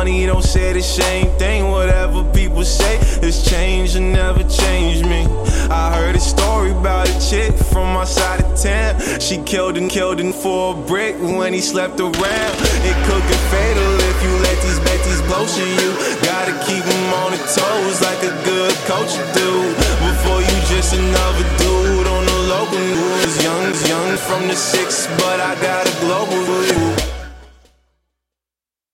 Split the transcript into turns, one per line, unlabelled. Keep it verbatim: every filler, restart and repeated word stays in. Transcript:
money, don't say the same thing. Whatever people say, it's change and never change me. I heard a story about a chick from my side of town. She killed and killed him for a brick when he slept around. It could get fatal if you let these betties blow to you. Gotta keep them on the toes like a good coach do. Before you just another dude on the local news. Young, young from the six, but I got